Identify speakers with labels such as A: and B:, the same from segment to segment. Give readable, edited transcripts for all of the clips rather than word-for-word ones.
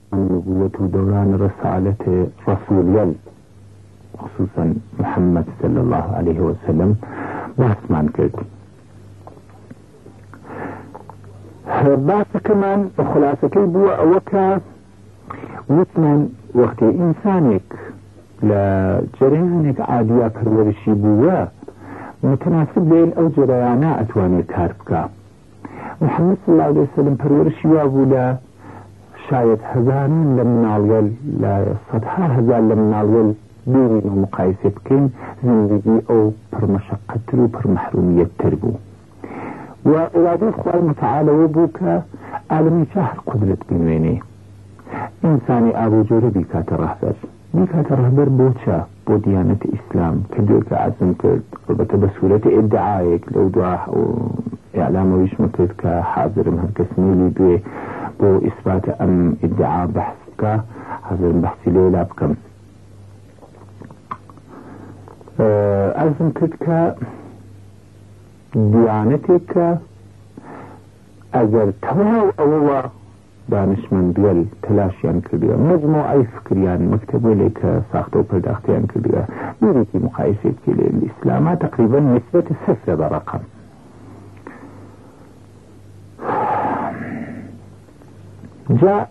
A: النبوة ودوران رسالة رسول خصوصا محمد صلى الله عليه وسلم بحث مان كرد. بحث كمان خلاصة كيبوا وكا وثمان وقت إنسانك لجريانك عادية پرورشی بوا متناسب ليل أو جريانا أتواني كاربكا. محمد صلى الله عليه وسلم پرورشی وابولا شاید هزاران لم نالول لا صدها هزار لم نالول دوري ومقايسة بكين زندگي أو پرمشقتر و پرمحرومية تربو وإرادة خواه متعالى وبوكا عالمي شهر قدرت بنويني إنساني أبو جوري بيكات الرهبر بوچا بو ديانة إسلام كدوك عزم كرد ربطة بسهولة ادعائك لو دعاه إعلام ويشمى كرد كحاضر مهكسني لي بي بو إثبات أم ادعاء بحثك حاضر بحثي ليلة بكم عزم كرد ديانتك أجر تواو أولا دانشمن بيل تلاشيان كرديا مجموعة فكريان مكتبه لك ساختو پرداختيان كرديا يريكي مقايسة الإسلام تقريبا نسبة 0 برقم. جاء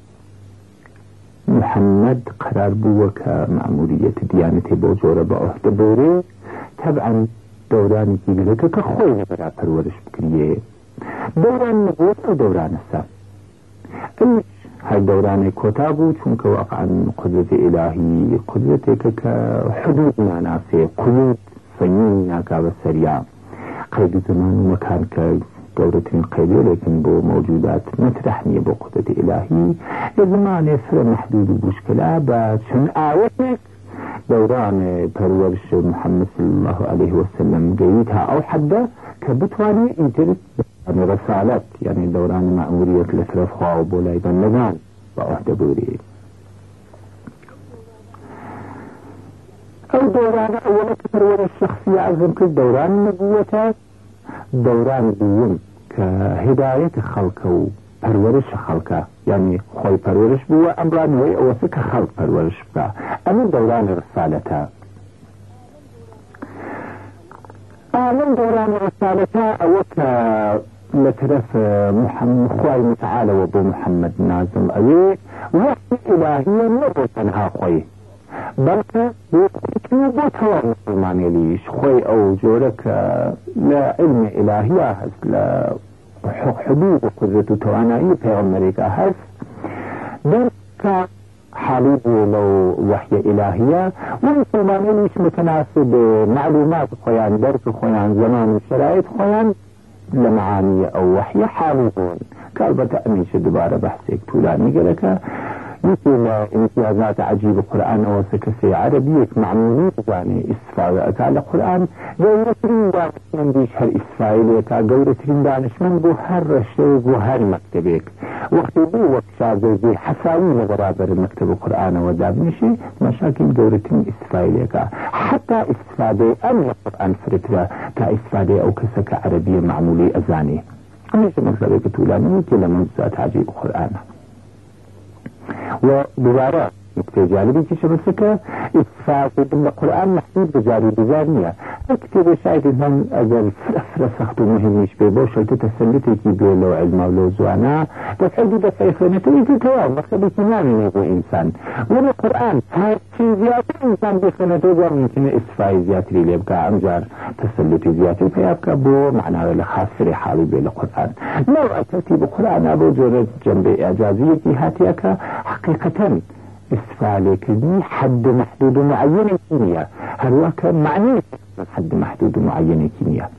A: محمد قرار بوك مأمورية ديانة بوجورة بأهد بوري طبعا دوراني كيلك كخوي برا پرورش بكريه دوران نبوت أو دوران السام ايش هاي دوران كتابو چونك واقعا قدرة الهي قدرتك كحدود مناسي قيود صنين ناكا بسريع قيد زمان ومكان كدورة قيدة لكن بو موجودات مترحنية بو قدرة الهي يزمان يسر محدود بوشكلا باشن آياتك دوران پرورش محمد صلى الله عليه وسلم جيدها او حدا كبتواني انترس يعني رسالات يعني دوران مأمورية لسرف خواب ولايبا لغان بأهد بوري او دوران اولا كپرورش شخصية عزم كل دوران نبوتات دوران دوم كهداية خلقه پرورش خلقه يعني خوي پرورش بوا امران وي اوسك خلق پرورش بكا اما دوران رسالتها من دوران رسالتها اوك لترف محمد خوي متعالى وابو محمد نازل اوي وحي الهية نبو تنها خوي بلك بو توار مسلمان ليش خوي او جورك لعلم الهية لا حدود قدرة توانائي في أمريكا هس درك حالي لو وحي إلهية والمسلمانين مش متناسب معلومات خويان درك خويان زمان وشرائط خويان لمعانية أو وحي حاليون كالبة أميش دبارة بحثك طولاني قلك مثل امتيازات عجيب القرآن وسكسي عربية معمولية يعني استفادة على القرآن جورتين دانشمن ديش هر إسفايلية جورتين دانشمن بو هر رشيق و هر مكتبك وقت بو وقت شازوزي حساوين برابر مكتب القرآن ودابنشي مشاكل جورتين إسفايلية حتى استفادة أم القرآن فرترة كإستفادة أو كسك عربية معمولية أزاني أميش مكتبك طولاني كلا منزات عجيب القرآن وبوارا نكتة جانبي كشبسك استفاقه بالقرآن محدود بجاري بجارية اكتب شايد انهم اجل فرسختو مهميش بيبوشل تتسلتي كي بيلو علم ولو زوانا تفعل دفعي خينته يجي تواب مكتب تمامي نيبو انسان والقرآن هاي شي زيادة انسان بخينته جوا ممكن استفاقه زيادة ليبقى امجار تسلتي زيادة فيبقى بو معناه لخاسر حالي بالقرآن لو اترتيب القرآن ابو جورة جنب اعجازية هاتيك حقيقة استفعالي كذي حد محدود معين كيمياء هل هو كان معني حد محدود معين كيمياء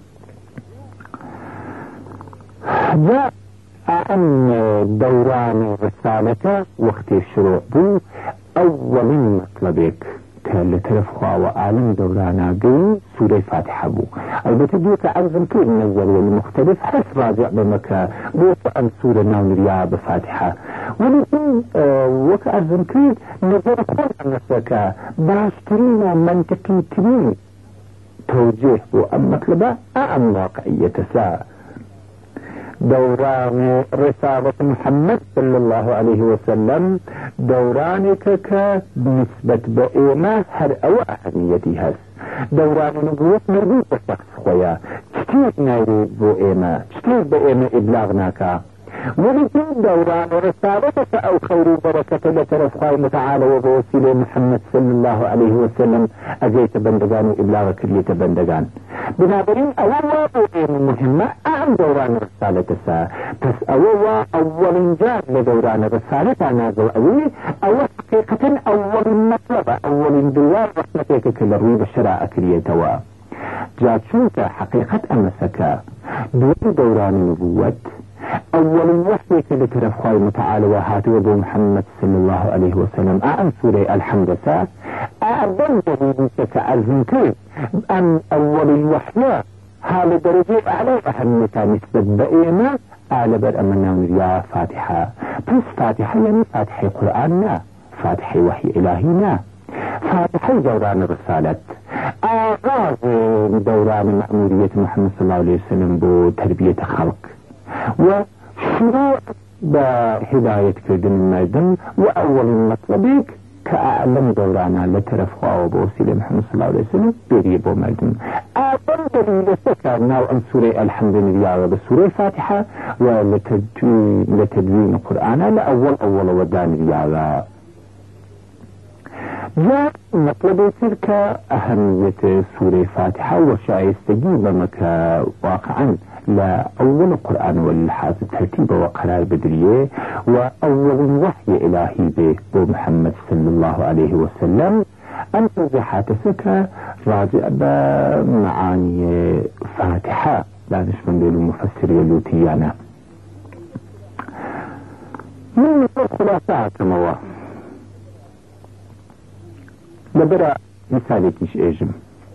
A: جاء أن دوران رسالته وقت الشروع بو أول مطلبك كان لترفخوا وعالم دورانا قيم سورة فاتحة بو البته ديك عرضم كيف نزل والمختلف حس راجع بمكا بوت أن سورة ناونريا بفاتحة ولكن وك عرضم كيف نزل كل نفسك باشترين منطقي ترين توجيه بو أم مطلبة أم واقعية سا دوران رسالة محمد صلى الله عليه وسلم دورانك كنسبة بإيمة هر أو أهميتي هس دوران نبوة مربوط بشخص خويا كتير نايري بإيمة كتير بإيمة إبلاغناك ولكن دوران رسالتك أو خير بركة لترف خاي متعالى وبوسيلة محمد صلى الله عليه وسلم أجيت بندقان إبلاغ كلية بندقان بنابرين أولا مهمة أهم دوران رسالتك بس أول جاب لدوران رسالتك نازل أوي أول حقيقة أول مطلبة أول دوار رحمتك كل روي بشراء كلية توا جات شوك حقيقة أمسك دوران نبوة أول وحي كذكر أخوي متعالى وهات وابو محمد صلى الله عليه وسلم أعن سورة الحمد ساس أعبن جديدك كأزمتين أن أول الوحي هذا درجة أعلى أهمية نسبة بإيمان أعلى برأمنا يا فاتحة بس فاتحة يعني فاتحة قرآننا فاتحة وحي إلهينا فاتحة دوران الرسالة آغاز دوران مأمورية محمد صلى الله عليه وسلم بتربية خلق وشروع بهداية كردن المردم وأول مطلبك كأعلم دورانا لترفقه وبوسيلة محمد صلى الله عليه وسلم بريبو مردم أعلم دليل سكرنا وأن سورة الحمد لله بسورة الفاتحة ولتدوين القرآن لأول ودان رياضة جاء مطلب تلك أهمية سورة الفاتحة وشايستجي بمكا واقعا لأول القرآن والحاز ترتيب وقرار بدريه وأول وحي إلهي به محمد صلى الله عليه وسلم أن توضح تسكى راجع بمعاني فاتحة لا نشمن له مفسر يلوتيانا من خلاصات موا لبرا مثالي كيش ايجم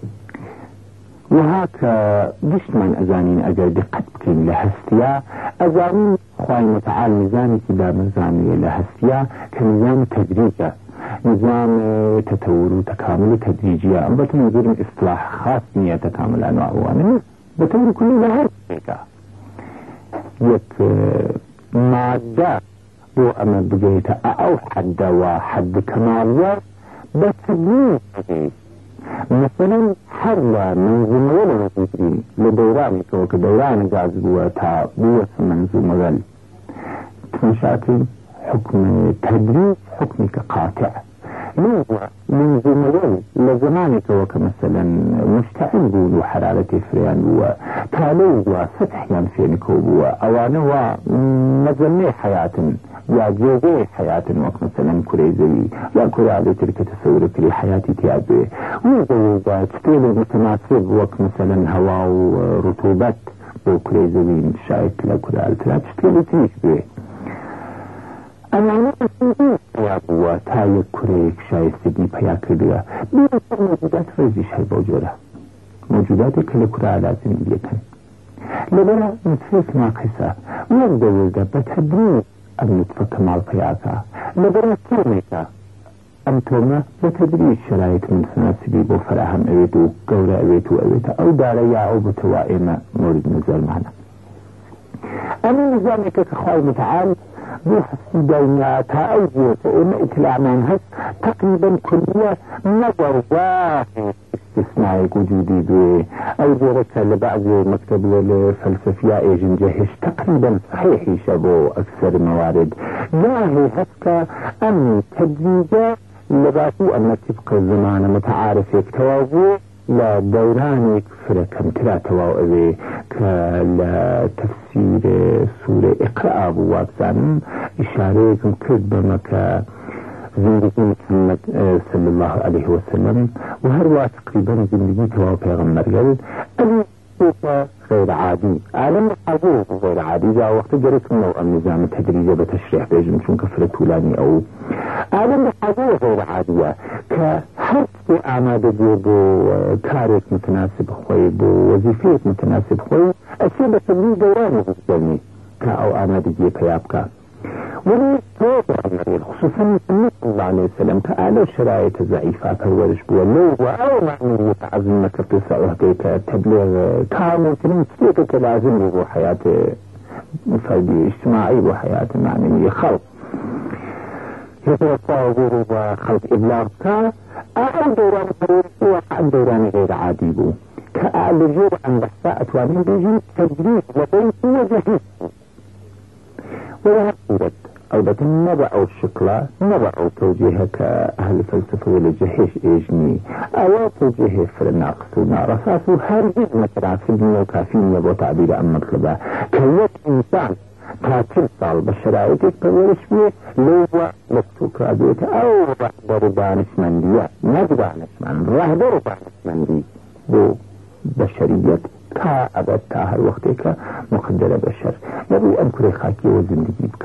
A: وهاك دشمن أزانين أجر دقت بكين لهستيا أزانين خواهي متعال نظامي كدا مزامي لهستيا كنظام تدريجة نظام تطور وتكامل تدريجية أم بتنظر إصلاح خاص نية تكامل أنواع وانه بتنظر كل لهستيا يك مادة بو أما بجيتا أو حد وحد كمالية بتبنيه مثلا حرة منظومة ولا نتيجي لدوران كوك دوران جاز بوتا بوس منظومة غل مشاكل حكم تدريس حكم كقاطع منظومة غل لزمان كوك مثلا مشتعل بولو حرارة فريان وتالو وفتح ينفين كوبو اوانو مزمي حياة يا جوزي حياة وقت مثلا كريزي يا كريزي تلك تصور كل حياتي تيابي وزوجات ستيل متناسب وقت مثلا هواء ورطوبات وكريزي شايك لكريزي تلك ستيل تيش بيه أنا أقول يا أبوة تاي كريك شايك سيدي بياك بيه بيه موجودات رزيش هاي موجودات كل كريزي لازم يكن لبرا نتفيس ناقصة ويبدو بتدريب النطفة كمال فياكا لبرا كيرميكا أمتوما بتدريج شرايط من سناسبي بوفراهم أويتو قورا أويتو أو داريا أو بتوائم مورد نزال معنا أنا نظامك كخواي متعال بو حسي داينا تأوجي فإما إتلاع منهس تقريبا كلية نظر واحد استثنائي وجودي بي أو ذلك لبعض مكتب الفلسفية ايجن جهش تقريبا صحيح يشبه أكثر موارد لا هي هسكا أن تدريجة لباسو أن تبقى الزمان متعارف يكتوازو لدورانك فركم تلا تواوئي كالتفسير سورة إقرأ بوابزان إشارة كرد بمكا زندگی محمد صلی الله علیه وسلم و هر وقت تقریبا زندگی توا پیغمبر گل الوقت غیر عادی عالم حضور غیر عادی جا وقت جريت من نوع النظام التدريجي بتشريح بيجم شون كفر طولاني او عالم حضور غیر عادية كهر اعماد بو كاريك متناسب خوي بو وظيفية متناسب خوي اشياء بسبلي دوراني بسجلني كاو اعماد جي بيابكا ولي خصوصا صلى الله عليه وسلم تعالوا شرائط ضعيفة كورش بولو أو معنوية عزم مكتب سعوه كيك تبليغ كامل كلمة كيك لازم بو حياة فردي اجتماعي وحياة معنوية خلق يتوقع وجوده خلق إبلاغ أو دوران فريسي وعن دوران غير عادي بو كألجور عن بحثاء أتوانين بيجي تجريد لبين وجهه ولا أرد أو بتن نبعوا الشكلة نبعوا توجيهه كأهل الفلسفة والجهيش إيجني أو توجيهه في الناقص ونارساسه هرجز مثلا في الدنيا وكافين يبو تعبير عن مطلبه كيوت إنسان كاتل صال بالشرائط كورش بيه لو وقتك أبيت أو رهبر بانشمندية رهبر بانشمندي بو بشرية كأبد تاهر وقتك مقدر بشر يبي أنكري خاكي وزندگي بك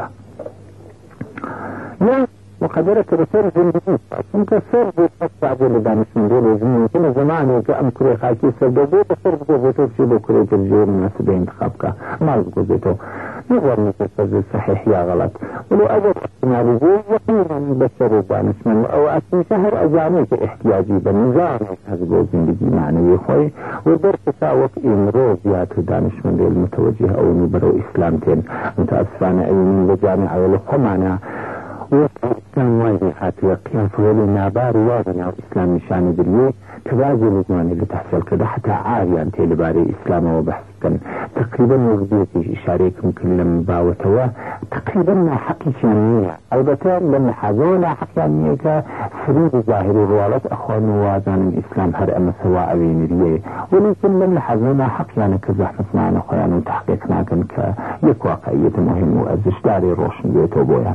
A: لا مقدرة بسر زندگي چونك سر بفتح عجل دانشمندي لازم يمكن زماني كأنكري خاكي سر دو بسر بكوزيتو بشي بكري ترجيو مناسبة انتخابك ما بكوزيتو نظر متفز صحيح يا غلط ولو أجل احتمالي زي يقينا بشر دانشمند أو أسمي شهر أجانيك احتياجي بالنظام هزبو زندگي معنوي خوي ودرس ساوك إمروز ياتو دانشمند المتوجه أو نبرو إسلامتين متأسفان أيمين بجامعة ولقمانا وإسلام واجه حاتي قياس ولي نابار واغنا وإسلام نشان دريو تبازي لزماني اللي تحصل كده حتى عاري أنتي لباري إسلام وبحث كان تقريبا وغبيتي إشاريكم كلهم باوتوا تقريبا ما حقي شانية البته لما حاجونا حقيانية كفريد ظاهري روالات أخوان ووازان الإسلام هر أما سواء بينريه ولكن لما حاجونا حقيانا كزحمة معنا خيانا وتحقيقنا كان كيك واقعية مهم وأزشداري روشن بيتو بويا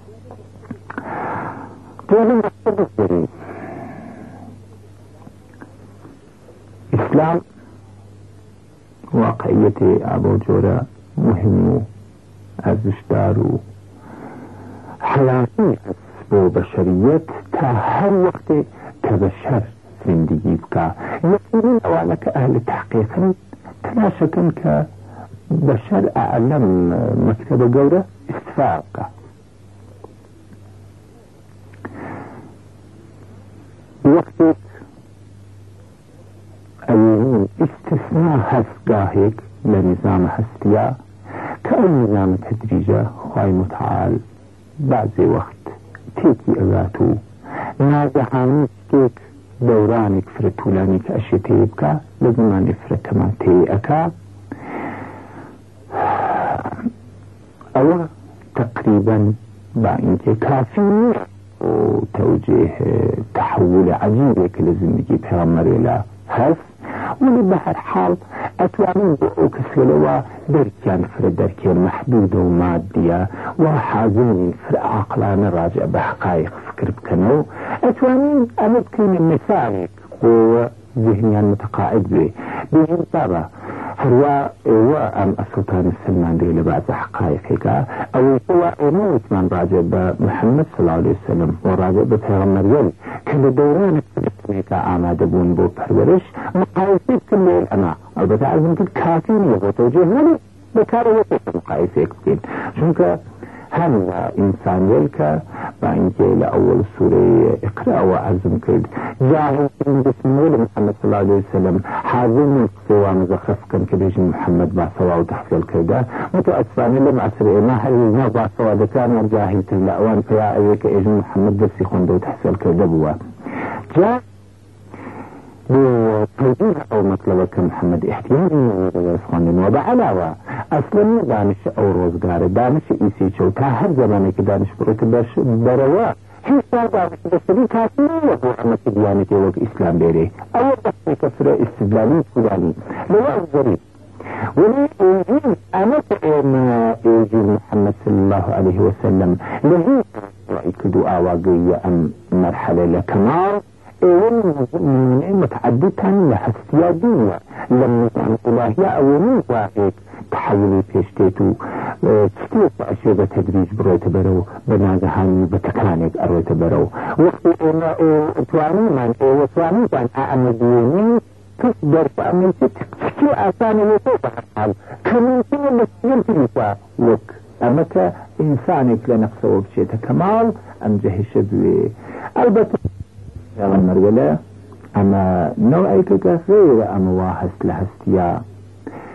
A: تولي مقصد الزريب إسلام واقعية أبو جورا مهم أزشدار حياتي أسبو بشرية تهر وقت كبشر زندگي بك يقولون أوانك أهل تحقيقا تناشة كبشر أعلم مكتب جورا استفاقه وقتك أيضاً استثناء هسقاهيك لنظام هستيا كأن نظام تدريجة خواهي متعال بعض وقت تيكي أغاتو ناجحانيك تيك دورانك فرطولانيك أشيتيبكا لزمان فرطمان تيئكا أو تقريبا بعنك كافي وتوجيه تحول عجيب لزندگي پیغمبر إلى هس ولي بهر حال أتوانين وكسلوا دركان دركان محدودة ومادية وحازين في عقلان راجع بحقائق فكر بكنو أتوانين أمدكين المثالك وذهنيا متقاعد به بجنطابة هو أم السلطان السلمان دي لبعض حقائقك أو هو إموت من راجع بمحمد صلى الله عليه وسلم وراجع ببيغمبر يلي كان دوران السلطانيك آمادة بون بو پرورش مقايسيك كل الأماء البتاع عزم كل كافين يبو توجيه ولي بكاروتك مقايسيك بكين شونك هم إنسان يلك بعنك لأول سورة اقرأ وعزم كد جاهل بسم الله محمد صلى الله عليه وسلم حاضر من سوى مزخرف كان كبيج محمد بعثوا وتحصيل كده متأسفاني لما أسرع ما حريزنا بعثوا دكان وجاهل تلأوان فيا أيك إيج محمد درسي خندو تحصيل كده بوا جاء بتوجيه أو مطلبك محمد احتياجي من وبعلاوة أصلا دانش أو روزگار دانش إيسي شو تاهر زمانك دانش بروت بروا حيث دانش بسري كافي وهو عمك ديانتي وك إسلام بيري أو بس كفر استدلالي فلاني لو أفضلي ولي إيجين أنا ما إيجين محمد صلى الله عليه وسلم لهي رأيك دعاء واقعية أم مرحلة لكمال من متعددة لحسيادية لما كان إلهية أو من واحد تحولي بيشتيتو تشتيت أشياء تدريج برويت برو بنازهاني بتكانيك أرويت برو وقت تواني من وتواني من أعمديني تصدر فأمن تكتشو أساني وطوبة حال كمين سنة ينتلقوا وك أمك إنسانك لنقصه بشيء كمال أم جهش بي البته پیغمبر ولا اما نوعی که غیر اما واحد لهستیا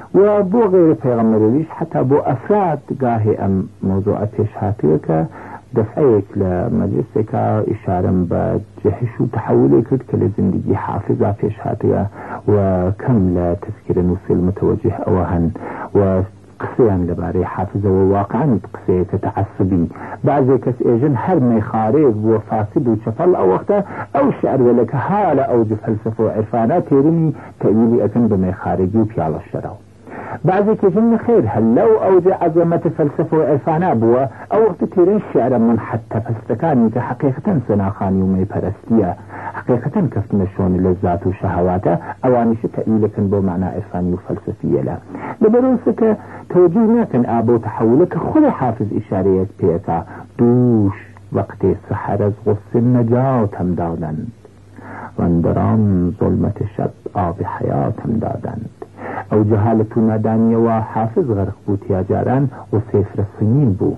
A: وبو غير پیغمبر حتى بو أفراد قاهي أم موضوع تشهاتيك دفعيك لمجلسك إشارة بجهش وتحولي كد كل زندگي حافظة تشهاتيك وكم لتذكير نوصل متوجه أوهن وقصيان لباري حافظة وواقعا قصية تتعصبي بعض كس إيجن هر ميخاريب وفاسد وشفل أو وقتا أو شعر ولك هالة أو فلسفة وعرفانات تيرمي تأويلي أكن بميخاريجي وبيال الشراو بعض كجن خير هل لو أوجع عظمة فلسفة وعرفانا بوا أو وقت تيرين الشعر من حتى فستكاني كحقيقة سناخاني ومي برستيا حقيقة كفتنا شون اللذات وشهواته أوانيش تأويلك بو معنى عرفاني وفلسفية لا لبروسك توجيهنا كان آبو تحولك خذ حافظ إشارية بيتا دوش وقت سحر غص النجاة تمدادند واندران ظلمة شب آب حياة تمدادند او جهالتو نادانية وحافظ غرق بو تياجاران وسيفر السنين بو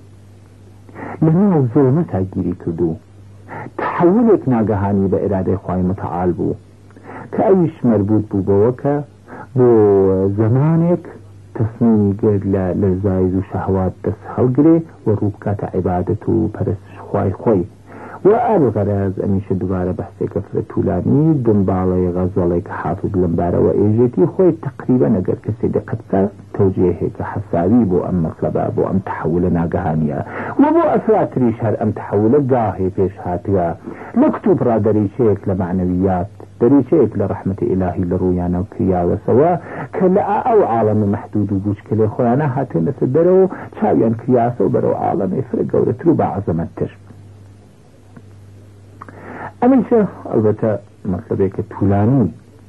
A: لنو ظلمتا گيري كدو تحولك ناقهاني بإرادة خواهي متعال بو كأيش مربوط بو بوكا بو زمانك تصميمي قرد للزايز وشهوات دس هلقري وروبكات عبادتو پرسش خواهي خوي والغرض أميش دوباره بحثي كفر طولاني دنبالي غزالي كحافظ لنباره وإيجيتي خوي تقريبا اگر كسي دقتك توجيهي كحسابي بو أم مطلبه بو أم تحول ناقهانيا وبو أفرات ريشهر أم تحول قاهي فيش هاتيا مكتوب را دريشيك لمعنويات دريشيك لرحمة إلهي لرويانا وكريا وسوا كلا أو عالم محدود وبوش كلي خويانا هاتين لسدرو شاويان كرياسو برو عالم إفرق ورترو بعظمت تشب أميشة البته مطلبك طولاني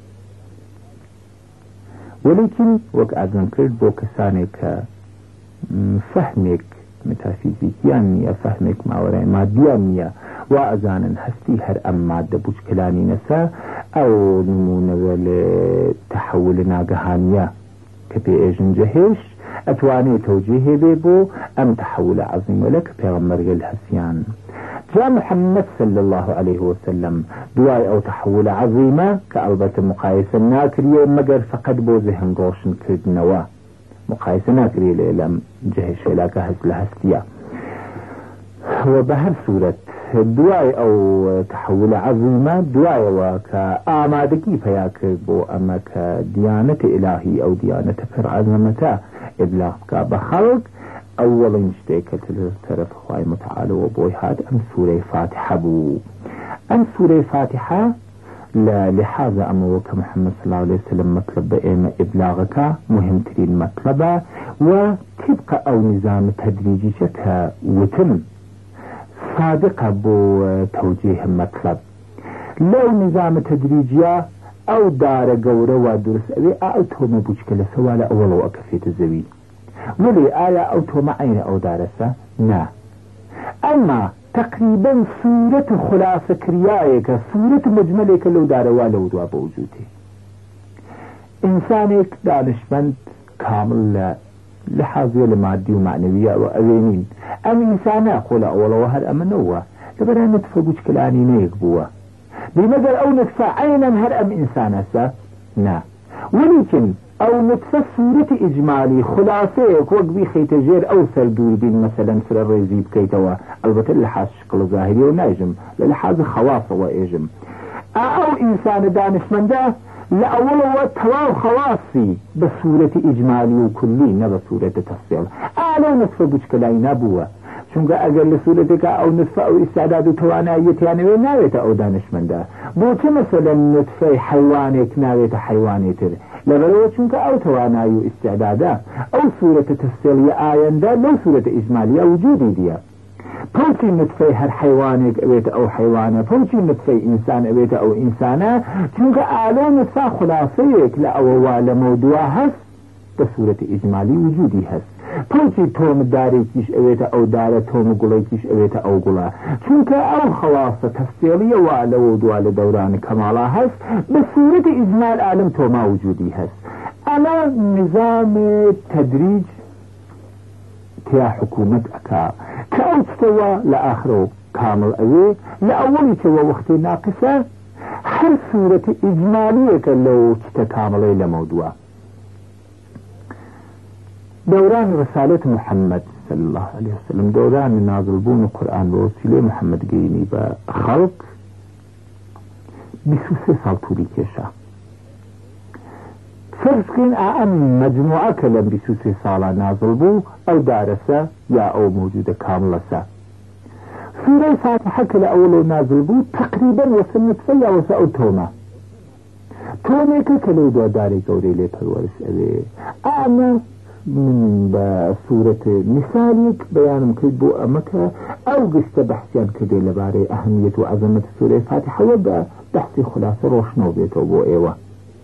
A: ولكن وك أذن كرد بو كسانك فهمك ميتافيزيكيان فهمك ماوري ماديان وأذانا هستي هر أم مادة بوش كلاني نسا أو نمونة لتحول ناقهانية كبي إيجن جهش أتواني توجيهي بيبو أم تحول عظيم ولك بيغمر الهسيان جاء محمد صلى الله عليه وسلم دواي او تحول عظيمة كألبة مقايسة ناكرية مقر فقد بو ذهن روشن كرد نوا مقايسة ناكرية لإلام جهش علاقة هزلها وبهر سورة دواي او تحول عظيمة دواي وكآمادكي فياكر بو اما كديانة الهي او ديانة فرعظمتا ابلاغك بخلق أولا نشتيك الطرف خواهي متعالى وبوي هاد أم سورة فاتحة بو أم سورة فاتحة لحاظة أموك محمد صلى الله عليه وسلم مطلب إيما إبلاغك مهم ترين مطلبة وتبقى أو نظام تدريجي شكا وتم صادقة بو توجيه مطلب لو نظام تدريجية أو دار قورة ودرس أبي أعطهم بوشكلة سوالة أولا وأكفيت الزوي ولي آية أو تو معين أو دارسة نا أما تقريبا صورة خلاصة كريايك صورة مجملك لو داروا لو دوا بوجوده إنسانك دانشمند كامل لحاظية لمادي ومعنوية وأذينين أم إنسانا قول أولا وهر أمنوه لبرا نتفى بوشكلاني نيكبوه بمثل أو نتفى عينا هر أم إنسانا سا نا ولكن او نتفى صورة اجمالي خلاصيك وقبي خيتجير او سردور بين مثلا سر الرئيزي بكيتوا البته لحاظ شكل ظاهري وناجم للحاظ خواصة واجم او انسان دانش من ده لأول وتواو خواصي بصورة اجمالي وكلي نبصورة تفصيل لو نتفى بوشكلاي نبوه چونك اقل صورتك او نتفى او استعداد توانايت يعني ناويت او دانش من ده بوچه مثلا نتفى حيوانك ناويت حيوانيت لغلوه چونك او توانايو استعدادا او صورة تفصيلية آينده لو صورة اجمالية وجودي ديا بوچي نتفى هر حيوانك اويت او حيوانه بوچي نتفى انسان اويت او انسانه چونك آلو نتفى خلاصيك لأووا لموضوع هست بصورة اجمالي وجودي هست بوچي توم داري كيش اويتا او دارة توم قولي كيش اويتا او قولا چونك او خلاصة تفصيلية وعلى دوال دوران كمالا هست بصورة اجمال عالم توما وجودي هست اما نظام تدريج تيا حكومة اكا كأو تستوى لآخره كامل اوي لأولي توا وقت ناقصة هر صورة اجمالية لو تتكاملي لموضوع دوران رسالة محمد صلى الله عليه وسلم دوران نازل بون القرآن بوسيلة محمد قيني بخلق بسوسي سالتولي كيشا فرسكين أعم مجموعة كلام بسوسي سالة نازل بو أو دارسة يا أو موجودة كاملة سورة فاتحة كلا أولو نازل بو تقريبا وسنة فيا وسأو تومي كلو دو داري قوري لي پرورش أبي أعمى من بسورة مثاليك بيان مكيد بو أمكا أو قشت بحثيان كدي لباري أهمية وعظمة سورة فاتحة وبا بحثي خلاصة روشنو بيتو بو إيوه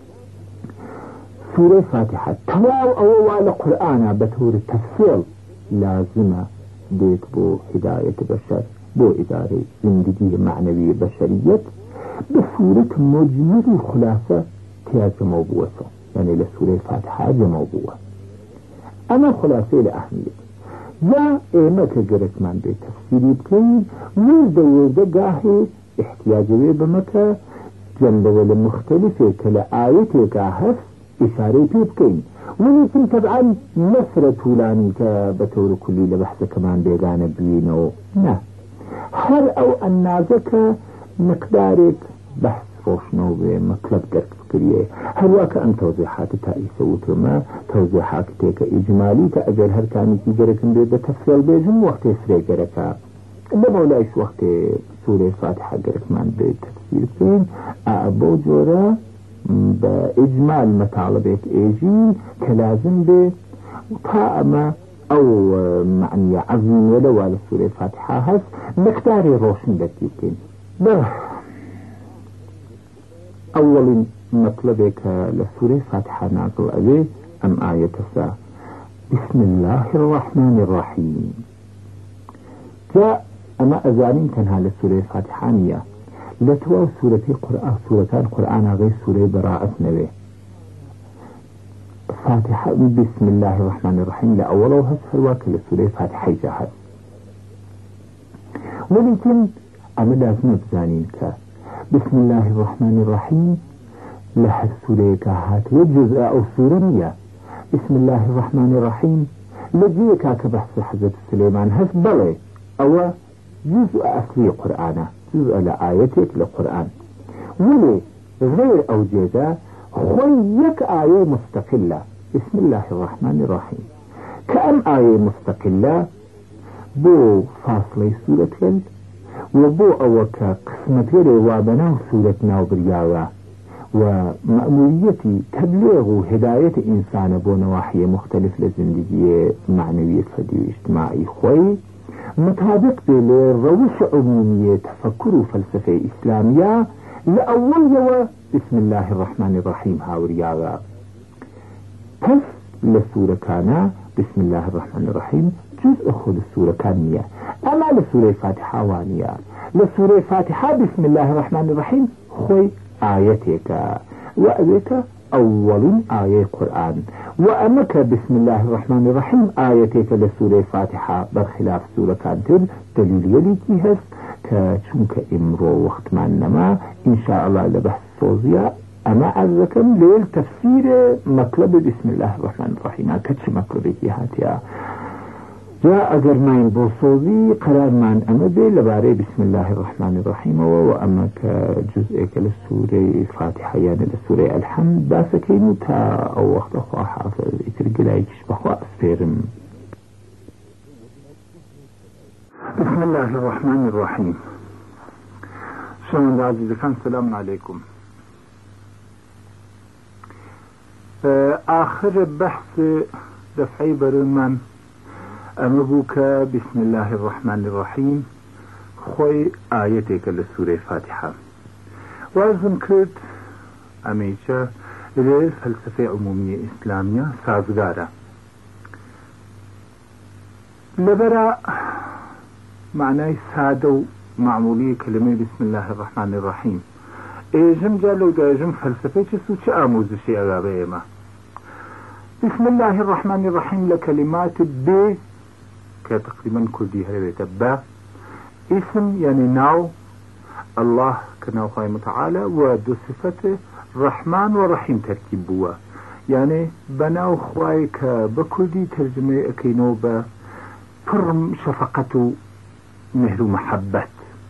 A: سورة فاتحة تواو أول قرآن بطور التفصيل لازمة بيت بو هداية بشر بو إدارة زندگي معنوية بشرية بصورة مجمل خلاصة تياج موضوعه يعني لسورة فاتحة موضوع أما خلاصة لأهمية يا إيما كجرت من بيت تفسيري بكين ويرد قاهي احتياجه بمكة جنبه المختلفة كلا آية قاهف إشارة بكين ولكن طبعا نفرة طولاني كبتور كلي لبحث كمان بيغانا بينو نا هل أو النازك مقدارك بحث روشنو بمطلب قرق فكريه هل واك أن توضيحات تائسة وتما توضيحات تيك إجمالي تأجل هر كاني كي جركن بي بتفصيل بيجم وقت يسري جركا لمولايش وقت سورة فاتحة جرك من بي تفسير فين أبو جورا بإجمال مطالبة إيجي كلازم بي طائمة أو معني عظيم ولو على سورة فاتحة هس مقداري روشن لكيكين أول مطلبك لسورة فاتحة ناقل أبي أم آية سا بسم الله الرحمن الرحيم جاء أما أزانين تنها لسورة فاتحة نية لتوا سورة قرآن سورتان قرآن غير سورة براءة نبي فاتحة بسم الله الرحمن الرحيم لأوله هسهلواك لسورة فاتحة جاهز ولكن أما لازم بزانين بسم الله الرحمن الرحيم لها السورة كهات وجزء أو سورة نية بسم الله الرحمن الرحيم لجيكا كبحث حضرة سليمان هس بلي أو جزء أصلي قرآن جزء لآيتك لقرآن ولي غير أوجيدا خيك آية مستقلة بسم الله الرحمن الرحيم كأن آية مستقلة بو فاصلة سورة وبو أوكا قسمة روابنا سورتنا وبرياوة ومأموريتي تبليغ هداية إنسان بو نواحي مختلف لزندگي معنوية فدي اجتماعي خوي مطابق للروش عمومية تفكر فلسفة إسلامية لأول بسم الله الرحمن الرحيم هاورياوة بس لسورة كان بسم الله الرحمن الرحيم جزء خود السورة كانية أما لسورة فاتحة وانية لسورة فاتحة بسم الله الرحمن الرحيم خوي آيتك وأبيك أول آية قرآن وأمك بسم الله الرحمن الرحيم آيتك لسورة فاتحة برخلاف سورة كانتر دليل يليكي هست كشنك إمرو وقت ما إنما إن شاء الله لبحث صوزيا أما عزكم ليل تفسير مطلب بسم الله الرحمن الرحيم كتش مطلبك هاتيا جاء أجر ماين بوصوزي قرار مان أمدي لباري بسم الله الرحمن الرحيم وأمك جزء للسورة فاتحة يعني للسورة الحمد باسكينو تا أو وقت أخوة حافظ يترقلايكش بخوة أسفيرم بسم الله الرحمن الرحيم شلون عزيزي كان السلام عليكم آخر بحث دفعي برمان أمبوك بسم الله الرحمن الرحيم خوي آيتك للسورة فاتحة وأظن كرت أميشا للفلسفة عمومية إسلامية سازغارة لبراء معناه سادة معمولية كلمة بسم الله الرحمن الرحيم إيجم جالو دايجم فلسفة شسو آموز شيء أغابيما بسم الله الرحمن الرحيم لكلمات ب كتقريبا كردي هربت با اسم يعني ناو الله كناو خاي متعالى ودو صفته رحمن ورحيم تركيب بوا
B: يعني بناو خوايك بكردي ترجمة اكينو بفرم شفقة مهر ومحبة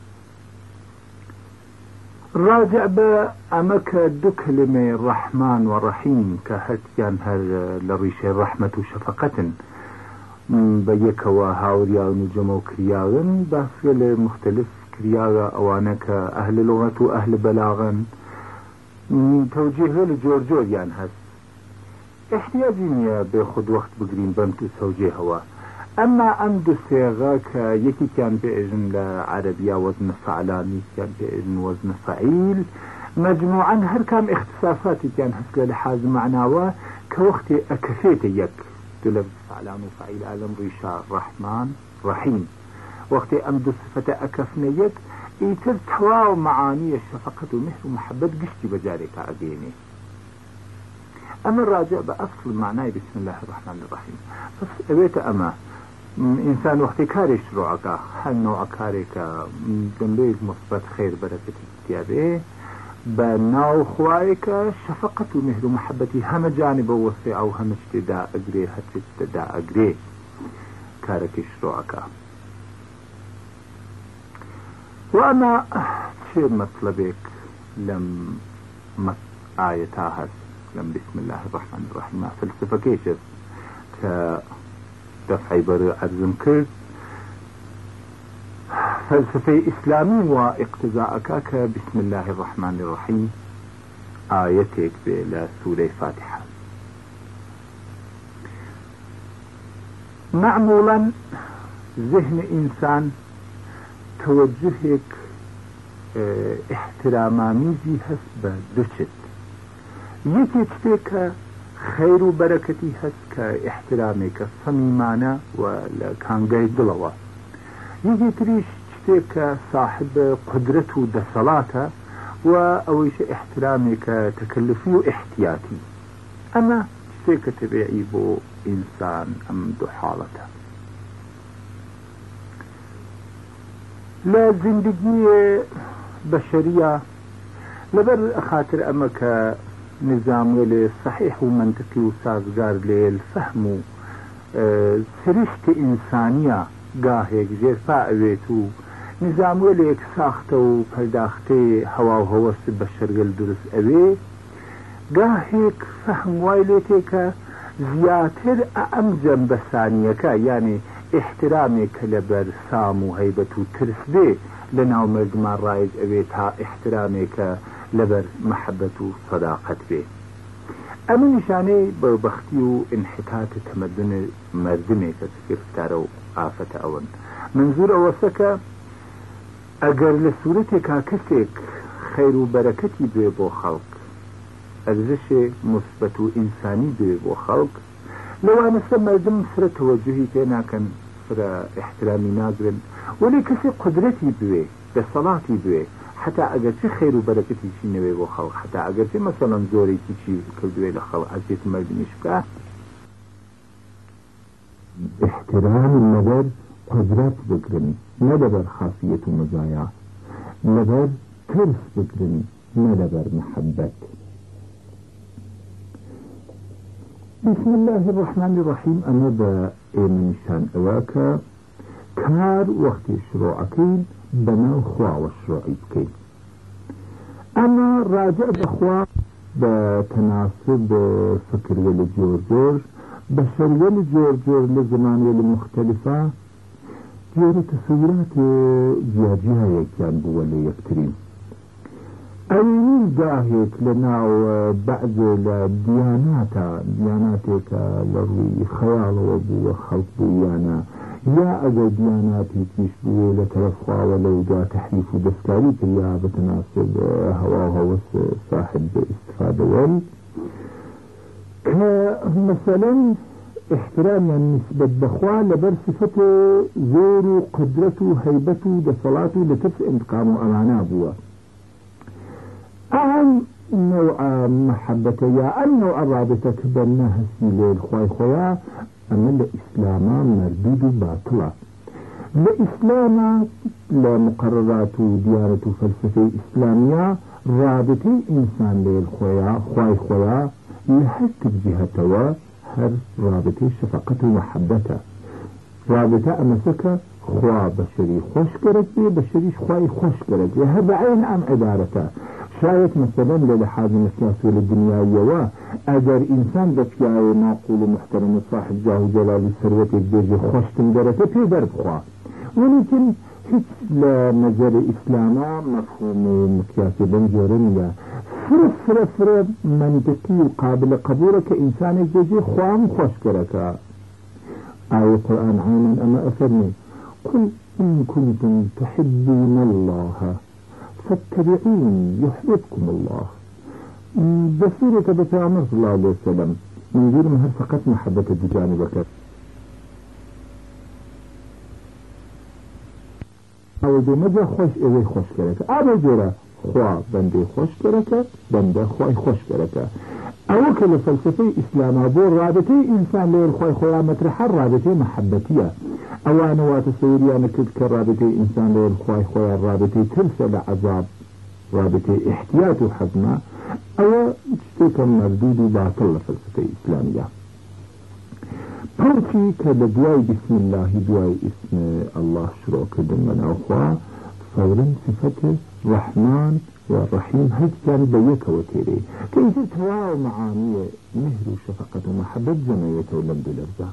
B: راجع بأمك دو كلمة الرحمن والرحيم كهتيان هر لريش الرحمة وشفقة بيك وهاوريا ونجمو كرياغن باسل مختلف كرياغا اوانك اهل لغة واهل بلاغن توجيه لجورجور يعني هس احتياجين بياخد وقت بقرين بمتو توجيه هوا اما ام صيغة يكي كان بإذن لعربية وزن فعلاني كان بإذن وزن فعيل مجموعا هر كام اختصاصاتي كان هسك لحاز معناوه كوقت اكفيت يك تلف فعلان وفعيل عالم ريشا رحمن رحيم وقت ام صفة اكفنيك ايتر تواو معاني الشفقة ومهر ومحبة قشتي بجاريك اقيني اما الراجع باصل معناه بسم الله الرحمن الرحيم بس ابيت اما انسان وقت كاري شروعك هل نوع كاريك جنبيك مثبت خير بركة كتابه بناو خوايك شفقة ومهر ومحبتي هم جانب وصي او هم اجتداء اقري حتى اجتداء اقري كارك شروعك وانا شيء مطلبك لم آيتها لم بسم الله الرحمن الرحيم فلسفة كيشف كدفعي بري عرزم كرد فلسفة إسلامي واقتزاءك بسم الله الرحمن الرحيم آيتك بلا سورة فاتحة معمولا ذهن إنسان توجهك احتراماميزي حسب دوشت يكي تفيك خير وبركتي حسب احترامك صميمانة ولكانجاي دلوة يجي تريش تفيك صاحب قدرته دسلاته وأويش احترامك تكلفي واحتياتي أما تفيك تبعي بو إنسان أم دو حالته لا زندگی بشرية لبر خاطر امك نظام ولی صحيح ومنطقي وسازگار للفهم سرشت انسانية قاهيك جيرفا اويتو نظام ولی ساخته وپرداخته هوا وهوس بشر قل درس اوي قاهيك فهم وايليتك زياتر ام جنب ثانيك يعني احترامك لبر سام وهيبة وترس بي لناو مردمان رايج اويتها احترامك لبر محبة وصداقة بي اما نشاني ببختي وانحطاط تمدن مردمي كسكرتارو آفة اون منظور اوسك اگر لسورتك كسك خير وبركتي بي بو خلق ارزش مثبت وانساني بي بو خلق لو انا سمى دم سر توجهي تينا كان سر احترامي ناقرن ولي كسي قدرتي بوي بصلاتي بوي حتى اقرتي خير وبركتي شي نوي بو خلق حتى اقرتي مثلا زوري كي كردوي لخلق عزيز مردني شكا احترام النظر قدرات بقرن ندبر خاصية ومزايا نظر ترس بقرن ندبر محبة بسم الله الرحمن الرحيم أنا بإيمن شان أواك كار وقت شروعكين بنا خوا وشروعي بكين أنا راجع بخوا بتناسب فكر يلي جورجور بشر يلي جورجور لزمان يلي مختلفة جوري تصويرات جياجيها يكيان بولي يكترين أين جاهك لنا بعض دياناتك لروي خيال وبو خلق بيانا يا أجا دياناتي تشبه لترفع ولو جاء تحريف دستاري يا بتناسب هواها صاحب استفادة ول كمثلا احترام النسبة بخواه لبر صفته زور قدرته هيبته دصلاته لترس انتقام أمانة أبوه أهم نوع محبة يا النوع الرابطة بناها سيلي الخواي خويا أما الإسلام مردود باطلة الإسلام لمقررات ديانة فلسفة إسلامية رابطة إنسان للخوايا خواي خويا لهست بجهتها هر رابطه شفقة ومحبته رابطه أمسك خوا بشري خوش كرت بي بشريش خواي خوش كرت بي هذا عين أم عبارته شايت مثلا للحاظ السياسي للدنيا أجر إنسان بكياي معقول محترم صاحب جاه جلال ثروته بيجي خوش تندرته في درب خوا ولكن هيك لنظر إسلاما مفهوم مكياسي بنجورنيا فرف منطقي وقابل قبولك إنسان يجي خوام خوش كرك آية القرآن عينا أما أفرني قل إن كنتم تحبون الله فاتبعوني يحببكم الله بسيرة بسيامة صلى الله عليه وسلم من غير مهر فقط محبة بجانبك او دو مجا خوش اوی خوش کرده او جورا خواه بنده خوش کرده بنده خواه خوش کرده او که لفلسفه اسلام بو رابطه انسان لیر خواه خواه مطرحه رابطه محبتیه اوانوات سوريانا كد كرابطه انسان لیر خواه خواه رابطه ترسل عذاب رابطه احتياط وحزمه او تشتكم مردود باطل لفلسفه اسلاميه پرچی که لدواي بسم الله دواي اسم الله شروع کردن من اخوة فورا صفت رحمن والرحيم هل كان بيك وتيري كيف تواو معاني مهر وشفقة ومحبة زميته ولم دلرزا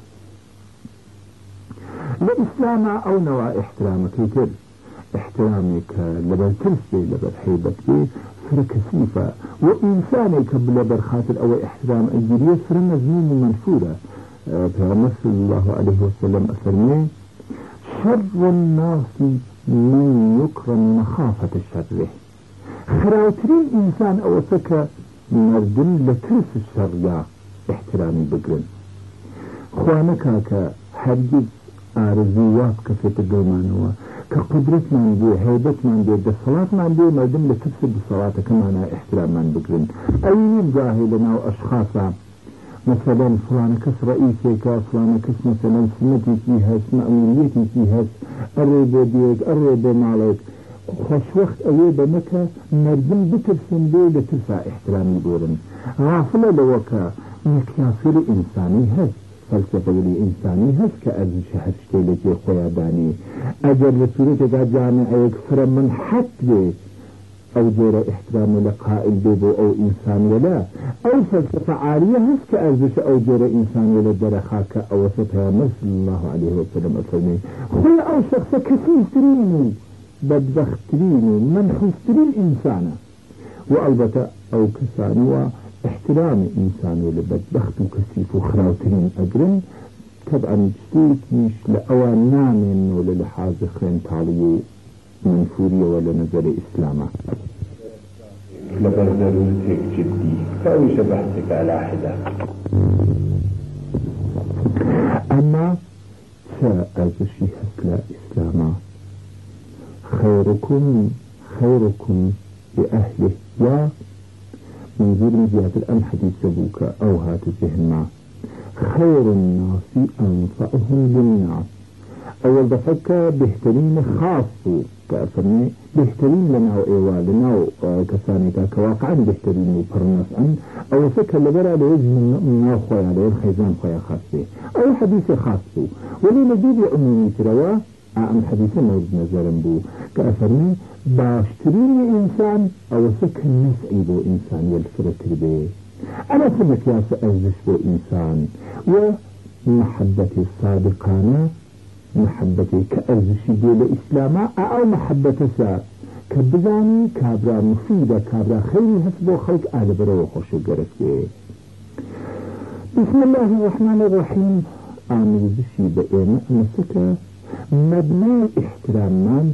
B: لإسلام أو نوع احترامك يتر احترامك لبر ترسي لبر حيبتك فركسيفة وإنسانك بلبر خاطر أو احترام الجريس فرنزمين منفورة پیغمبر صلی الله علیه وسلم افرمی شر الناس من يكرم مخافة شره خراوترين انسان او سكا مردن لترس الشر يا احترامي بقرن خوانكا كهرجز آرزوات كفيت القومانوا كقدرت من بيه هيبت من بيه الصلاة من بيه مردن لترس بالصلاة كمان احترام من بقرن ايين جاهلنا واشخاصا مثلا فلان كس رئيسك فلان كس مثلا سمتي فيها مأموريتي فيها قرب بيك قرب مالك خوش وقت أيضا مكا نردم بترسم بيه لترفع احترامي دورن غافلة لوكا مكياسر إنساني هز فلسفة إنساني هز كأرز شهر شتيلتي خويا أجر لسورتك جامعيك فرمن حتى او جور احترام لقائل بيبو او انسان ولا او فلسفة عالية هس كأرزش او جور انسان ولا درخاك او وسطها مثل الله عليه وسلم افرمي خويا او شخص كثيرين بدبخترين منحوسترين انسانا والبته او كسانوا احترام انسان ولا بدبخت وكثيف وخراوترين اجرن طبعا جديد مش لأوان نامن ولا لحاذخين طالية منفورية ولا نظر إسلاما
A: لبر ضرورتك جدي فأوش بحثك على حدا
B: أما سأزشي هكلا إسلاما خيركم لأهله يا من غير مجيات الأم حديث سبوك أو هات الذهن مع خير الناس أنفعهم للناس أول دفعك بهترين خاص كأفرمي بهترين لنا وإيوال لنا كساني كواقعا بهترين وبرناس أن أو سكا لبرا لوجه من أخوة عليه الخيزان خويا خاص به أو حديث خاص به ولي نجيب أمني تروا أم حديث مورد نظرا بو كأفرمي باشترين إنسان أو سكا نسعي بو إنسان يلفرتر به أنا سمك يا سأزش بو إنسان ومحبتي الصادقانة محبتي كأرزشي دول إسلاما أو محبتي سا كبزاني كابرا مفيدة كابرا خيري هسبو خلق آل برو خوشو قرسي بسم الله الرحمن الرحيم آمل بشي بإينا أمسكا مبنى احترامان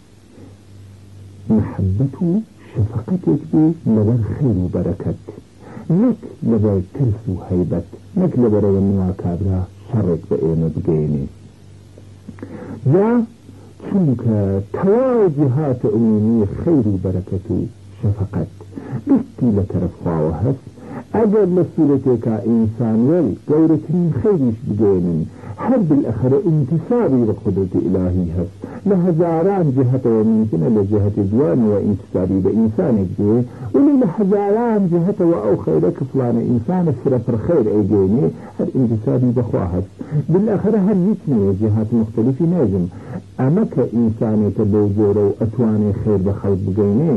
B: محبته شفقتك بي لبر خير وبركت نك لبر ترس وهيبت نك لبر ونوا كابرا شرك بإينا بقيني يا چونك تواجهات أمومية خير وبركة شفقت بستي لطرف خواهس أجر لسولتك إنسان والقورة من خيرش بجين هر بالأخر انتصابي بقدرة إلهي هس لهزاران جهة وممكن لجهة دوان وانتسابي بإنسانك دي ولي لهزاران جهة وأو خيرك فلان إنسان فرفر خير أيجيني هل انتسابي بخواهد بالآخرة هل يتنوي جهات مختلفة ناجم أما كإنساني تبوجوره وأتواني خير بخلق بقيني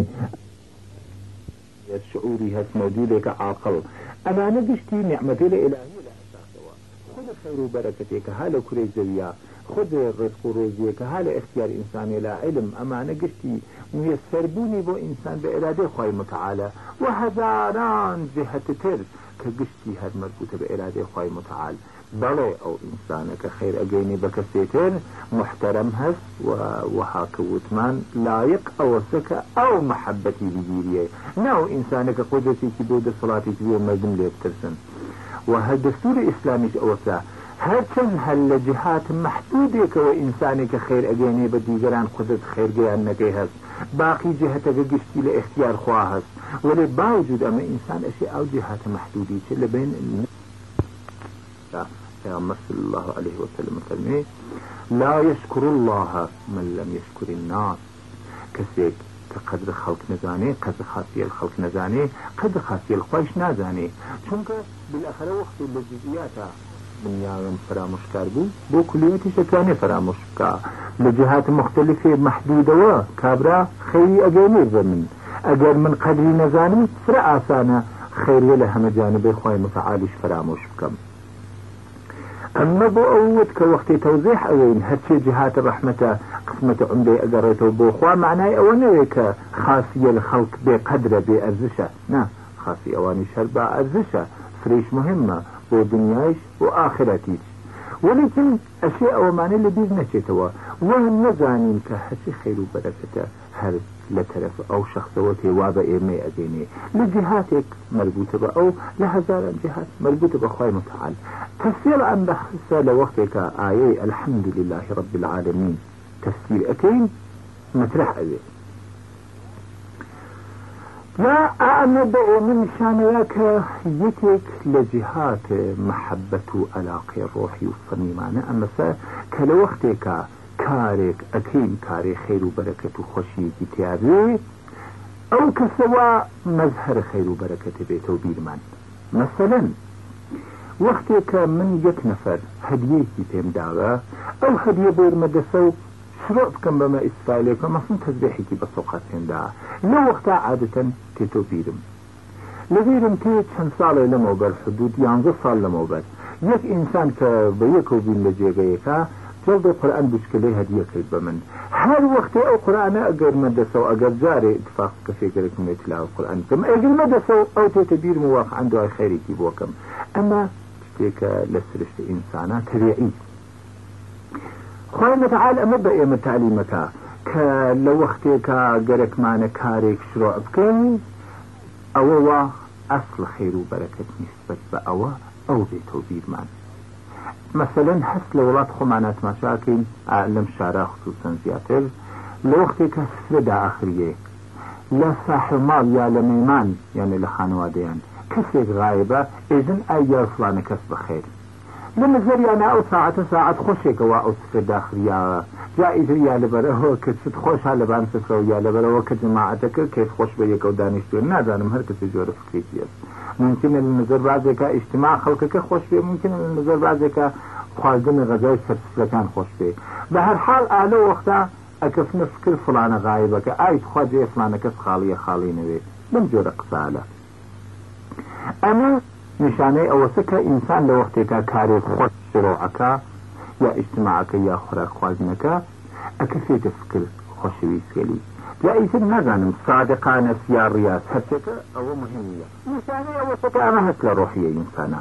B: الشعوري هس موجودك عاقل أما نقشتي نعمتي لإلهي خذ خير وبركتك هلا كري زويا خذ الرزق وروزيك هلا اختيار إنساني لا علم أما نقشتي ميسر بوني بو إنسان بإرادة خواهي متعالى وهزاران جهة تر كقشتي هاد مربوطة بإرادة خواهي متعالى بلي أو إنسانك خير أجيني بكسيتين محترم هس وهاك وثمان لايق أو سك أو محبتي بجيريه ناو إنسانك قدسي كبود صلاتي كبير مردم ليه بترسن وهالدستور الإسلامي أوسع هرچن هل جهات محدودك وإنسانك خير أجيني بديجران قدرت خير جيان نكيهس باقي جهتك قشتي لاختيار خواهس ولي باوجود أما إنسان أشياء أو جهات محدودة اللي بين پیغمبر صلی الله علیه و سلم فرمی لا يشكر الله من لم يشكر الناس کسی که قدر خلق نزانه قدر خاصی الخلق نزانه قدر خاصی الخوش نزانه چونکه بالاخره وقت لجزئیات بنیان فراموش کار بو کلیتی شتوانه فراموش کا لجهات مختلفه محدوده و کابرا خیری اگرمی زمین اگر من قدری نزانه فرا آسانه خیری لهم جانبه خواه متعالش فراموش بکم أما بو أود كوقت توضيح أوين هاتشي جهات الرحمة قسمة عمدي أقريته بوخوا معناه أواني كخاصية الخلق بقدر بأرزشة نا خاصية أواني شربة أرزشة فريش مهمة بو دنياش وآخرتيش ولكن أشياء ومعنى اللي بيزنشتوا وهم نزانين كهاتشي خير وبركته هل لترف أو شخصوتي وابا إيمي أديني لجهاتك مربوطة أو لهزار جهات مربوطة بخواي متعال تفسير عن بحثة لوقتك آية الحمد لله رب العالمين تفسير أكين مترح أذي لا أعمد من شانياك يتك لجهات محبة علاقة الروحي والصميمانة أما كلوقتك كارك أكيد كاري خير وبركة وخشي كتابي أو كسوا مظهر خير وبركة بيته وبيرمان مثلا وقتك من يك نفر هدية كتاب دعوة أو هدية بور مدسو شروط كم بما إسفاليك ومصن تسبيحي كي بسوقات دعوة لو وقتها عادة تيتو بيرم لغيرم تيت شن صالة لموبر حدود يانزو صال لموبر يك إنسان كبيكو بين لجيغيكا جلد القرآن بشكله هدية كيب من هل وقت أو قرآن أجر مدرسة وأجر جاري اتفاق كفكرة من يتلاو القرآن كم أجر مدرسة أو تتبير مواقع عنده خيري كيب وكم أما تشتيك لسرشت إنسانا تبيعي خوالنا تعالى أمبا إيما تعليمك لو وقتك جرك معنا كاريك شروع بكين أو أصل خير وبركة نسبة بأوا أو بيتوبير معنا مثلا حس لولاد خو معنات مشاكل أعلم شارع خصوصا زياتر لوقتك سفرة آخرية لا صاحب مال يا لميمان يعني لخانواديان كسيك غايبة إذن أي فلان كسب خير لما زري أنا أو ساعة خوشيك أو سفرة آخرية جائز يا لبره كتفت خوش على بان سفرة يا لبره وكجماعتك كيف خوش بيك ودانشتو نادانم هركس جور فكريتيس ممكن النظر بعضك اجتماع خلقك خوش به ممكن النظر بعضك خواردن غذای سرسلکان خوش به به هر حال اعلی وقتا اکف نفکر فلان غایبك آیت خواجه فلان کس خالی نوید بم جور قصاله اما نشانه اوسك انسان لوقتك كاري خوش شروعك يا اجتماعك يا خوراك خواردنك اكفي تفكر خوشوي سكلي جائز نزانم صادقانه يا رياس هتك او مهميه نشانه اوسك اما هتلا روحيه انسانا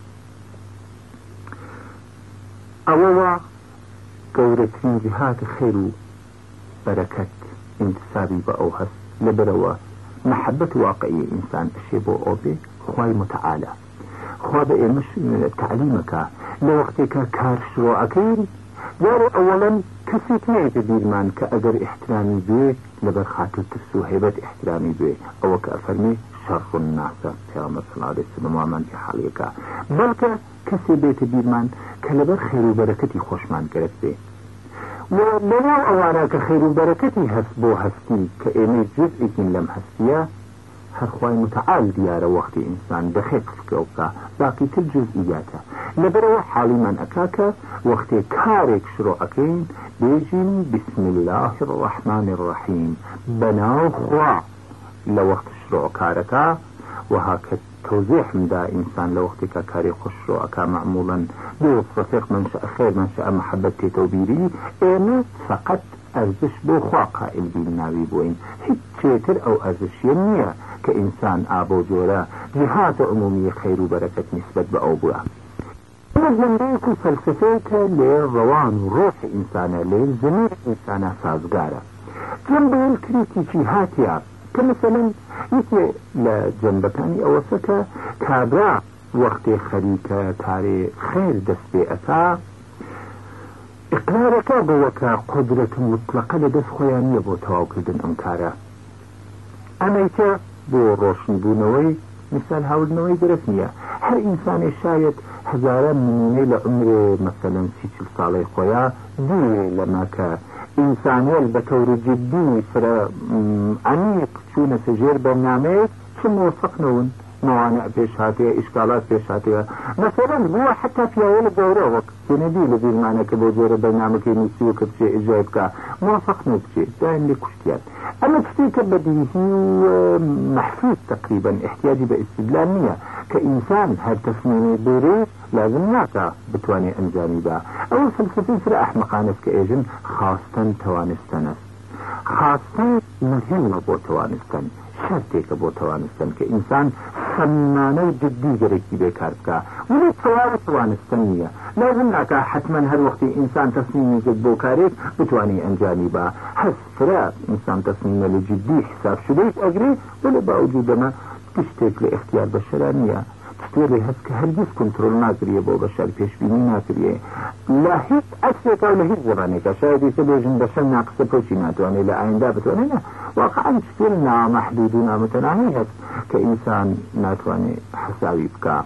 B: أولا قورتين جهات خير بركة انتسابي بأوهس لبروا محبة واقعية إنسان الشيبو أوبي خواي متعالى خواي مش تعليمك لوقتك كار شروعكين جارو أولا كسيت نعيت بيرمان كأجر احترامي بيه لبر خاطر تسو هيبة احترامي بيه أو كأفرمي شر الناس پیغمبر صلی الله علیه وسلم ومن في حالك بلکه کسی بیت بیرمان که لبر خیر و برکتی خوشمان گرفت بی وبناو أوانا كخير وبركتي هسبو هستي كإيمي جزء لم هستيا هرخواي متعال ديارة وقت إنسان دخيق فكوكا باقي كل جزئياته لبرو حالي من أكاكا وقت كارك شروعكين بيجين بسم الله الرحمن الرحيم بناو خوا لوقت شروع كاركا وهكذا توزيح من دا إنسان لوقتك كاري خشروعك معمولا بوصف رفيق منشأ خير منشأ محبة توبيري إينا فقط أرزش بو خوا قائل بالناوي بوين هيك شيتر أو أرزش ينية كإنسان آبو جورا جهات عمومية خير وبركة نسبة بأوبوها جنبيك فلسفيك للروان وروح إنسانا للزمير إنسانا سازقارا جنبه الكريتي هاتيا كمثلا مثل لجنبكاني أوسكا كابرا وقت خريكا كاري خير دست بأسا إقرارك بوكا قدرة مطلقة لدست خيانية بو تواكدن أمكارا أميتا بو روشن بونوي مثال هاولنوي درسنية هر إنسان شايد هزارا منوني لعمر مثلا 30 صالي خويا دي لما كا إنسانيل بطور جدي فرا عميق شون سجير برنامج شو موفقنون موانع بيش هاتيها إشكالات بيش هاتيها مثلا هو حتى في أول الدورة وقت سندي لذي المعنى كبوجير برنامج ينسيو كبشي إجايبك موفقنا بشي دائم لكشتيات أما تفتيك بديهي محفوظ تقريبا احتياجي باستدلالية كإنسان هل تصميمي بوري لازم ناكا بتواني أنجاني با أول فلسفي فرا أحمقانس كإيجن خاصة توانستنس خاصة مهمة بو توانستن شرطيك بو توانستن كإنسان سمانه جدي جريكي بكاربكا ولي توانستنية لازم ناكا حتما هر وقت إنسان تصميمي جد بو كاريك بتواني أنجاني با هس فرا إنسان تصميمي لجدي حساب شديك أجري ولا باوجودنا تشتيك لاختيار بشرانية تشتيري هسك هرگز كنترول ناكريه بو بشر پیشبینی ناكريه لا هيت أكثر ولا هيت زمانك شايد يسبيجن بشر ناقصة بوشي ناتواني لآيندا بتواني واقعا تشتيرنا محدودنا متناهي هس كإنسان ناتواني حسابي بكا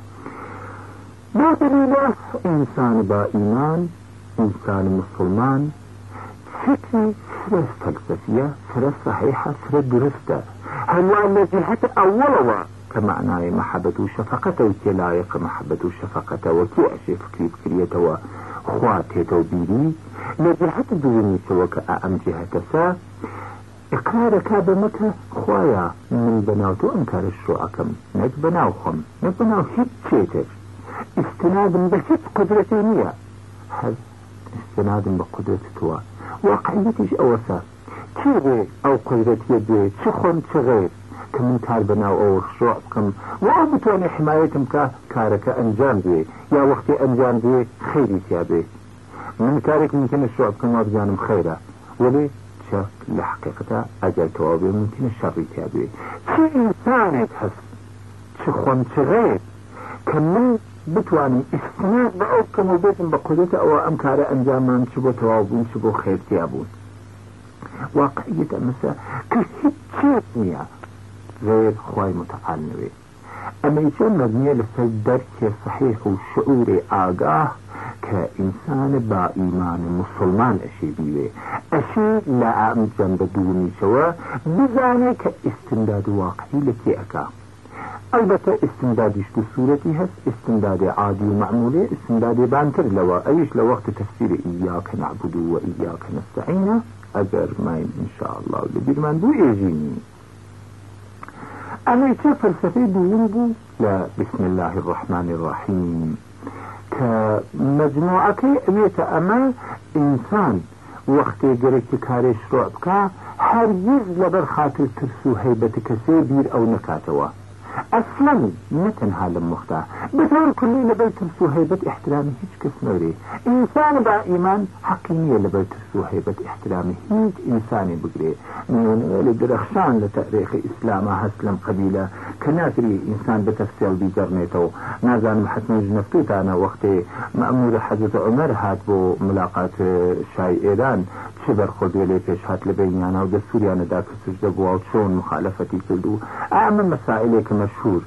B: بطريقة إنسان با إيمان إنسان مسلمان فكري فرس فلسفية فرس صحيحة فرس درسته هل الذي حتى أولوا كمعنى محبة وشفقة وكلايق محبة وشفقة وكي أشي فكري فكرية وخواته توبيري الذي حتى دوني سوك أم جهة سا إقرارك بمكة خوايا من بناوتو أنكار الشروعكم نك بناوخم نك بناو هيت شيتر استناد بهيت قدرتينية هل استناد بقدرة توا واقعيتيش أوسا كيري أو قدرة يدي تخون تغير كمن كار بناو أو شروع بكم وأو بتواني حمايتم كارك أنجام بي يا وقتي أنجام بي خيري تيابي من كارك ممكن الشروع بكم وابجانم خيرا ولي شا لحقيقة أجل توابي ممكن الشر تيابي شي إنسان تحس تخون تغير كمن بتواني استناد بأوكم وبيتم بقدرة أو أمكار أنجامان شبو توابون شبو خير تيابون واقعية أمسا كهيت شيطنية غير خواي متعالنوي أما يكون مبنية للدرك صحيح وشعور آقاه كإنسان با إيمان مسلمان أشي بيوي أشي لا أمجن بدوني شوا بزاني كاستمداد واقعي لكي أكا البته استمدادش بصورتي هست استمداد عادي ومعمولي استمداد بانتر لوا أيش لوقت تفسير إياك نعبد وإياك نستعين أجر ما إن شاء الله لبير من بو إيجيني أنا فلسفي بو لا بسم الله الرحمن الرحيم كمجموعة أبيت أما إنسان وقت جريك كاري شروع بكا هرگز لبر خاطر ترسو هيبتك سيبير أو نكاتوا أصلا نتنها لمختا بطور كلي لبر ترسو هيبة احترامي هيج كس نوري إنسان با إيمان حقينية لبر ترسو هيبة احترامي هيج إنساني بقري من لدرخشان لتاريخ إسلام هسلم قبيلة كناتري إنسان بتفسير بيجرنيتو نازان محسن جنفتوت أنا وقت مأمور حضرت عمر هات بو ملاقات شاي إيران شبر خود ولی پیش هات لبینیانا و دستوریان دا که سجده بوا و چون مخالفتی کردو اعمل مسائلی که مشهور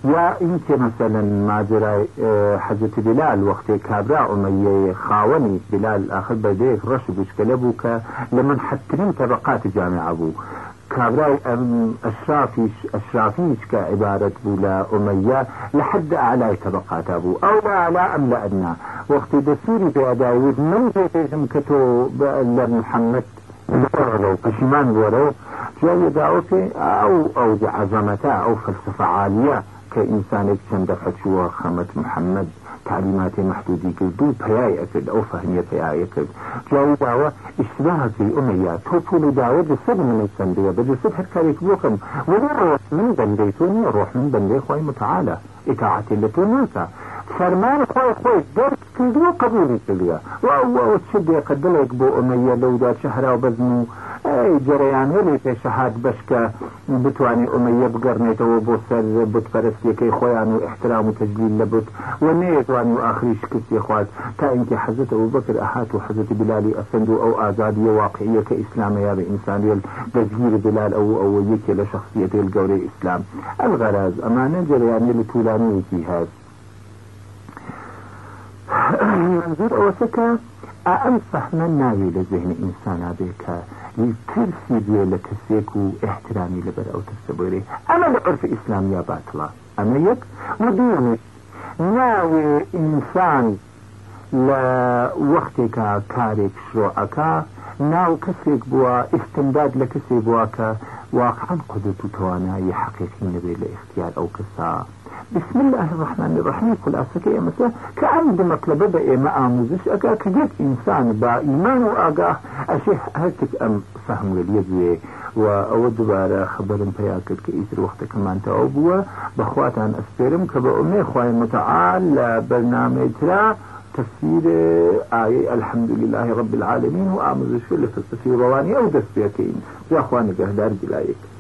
B: یا اینکە مەسەلەن ماجرای حەزرەتی بلال وەختێک کابرا ئومەیە خاوەنی بلال ئاخر بەدەیەک ڕەش بچکەلە بوو کە لە منحەترین تەبەقاتی جامعە بوو كابراي أشرافيش كعبارة بولا أمية لحد أعلى طبقات أبو أو لا أعلى أم لا أدنى وقت دستوري في داود من جيتهم كتو محمد ورو كشمان ورو جاي دعوتي أو عظمته أو فلسفة عالية كإنسان يكشن شو خامة محمد تعليمات محدودة كردو بياي أكد أو فهمية بياي أكد جاي دعوة اشتباهك في أمية توفوا دعوة بسر من السندية بدي سر هالكاريك بوكم وروح من بنديتوني روح من بندي خوي متعالى إطاعتي اللي تنسى فرمان خوي درك كردو قبولي كليا وتشد يقدلك بو أمية لو دا شهرة وبزنو اي جريان هلي في شهاد بشكا بتواني أمية بقرنيته وبوسر بت فرسيكي خويان واحترام وتجليل لبت ونيتواني وآخري شكسي خوات تا انك حزت أبو بكر أحات وحزت بلالي أسندو أو آزادية واقعية كإسلامية بإنسانية بزهير بلال أو يكي لشخصية القوري إسلام الغراز أمانا جريان لتولاني في هذا منظور أوسكا أم فهما ناوي لذهن إنسان بك لترسي بيه لكسيكو احترامي لبر أو تستبيري أما لعرف إسلامية باطلة أما يك ودوني ناوي إنسان لوقتك كارك شروعك ناو كسيك بوا استمداد لكسي بواك واقعا قدرت تواناي حقيقي نبي لاختيار أو كسا بسم الله الرحمن الرحيم كل أسكي مثلا كأن مطلب بقى ما آموزش أكا كجد إنسان با إيمان وآقاه أشيء هكذا أم فهم اليدوي وأود بارا خبرم بياكد كإيسر وقت كمان تأوبوا بخواتان أسبرم كبأمي خواهي متعال برنامج را تفسير آية الحمد لله رب العالمين وآموزش في الفلسفي رواني أو دسبيتين يا أخواني قهدار جلايك